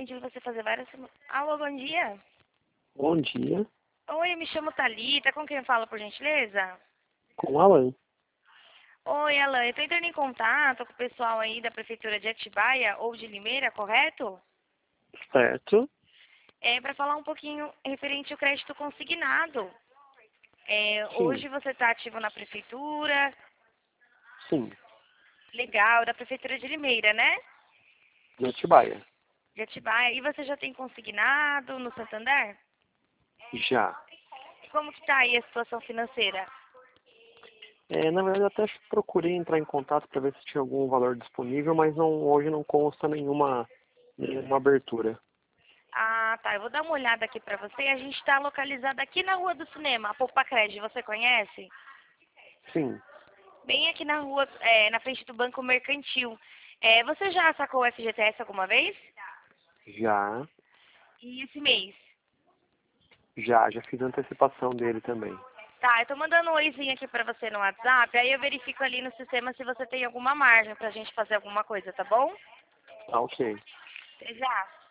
permitindo você fazer várias... Alô, bom dia. Bom dia, Oi, eu me chamo Thalita. Com quem eu falo, por gentileza? com Alan. Oi, Alan. Eu tô entrando em contato com o pessoal aí da Prefeitura de Atibaia ou de Limeira, correto? Certo? É para falar um pouquinho referente ao crédito consignado. Sim, Hoje você está ativo na Prefeitura. sim, Legal, da Prefeitura de Limeira, né? de Atibaia. De Atibaia. E você já tem consignado no Santander? Já. Como que tá aí a situação financeira? Na verdade, eu até procurei entrar em contato para ver se tinha algum valor disponível, mas hoje não consta nenhuma abertura. Ah, tá. Eu vou dar uma olhada aqui pra você. A gente está localizado aqui na Rua do Cinema, a Poupa-Cred. Você conhece? Sim, Bem aqui na rua, na frente do Banco Mercantil. Você já sacou o FGTS alguma vez? já, E esse mês? já fiz a antecipação dele também. Tá, eu tô mandando um oizinho aqui pra você no WhatsApp, aí eu verifico ali no sistema se você tem alguma margem pra gente fazer alguma coisa, tá bom? Tá ok. Até já.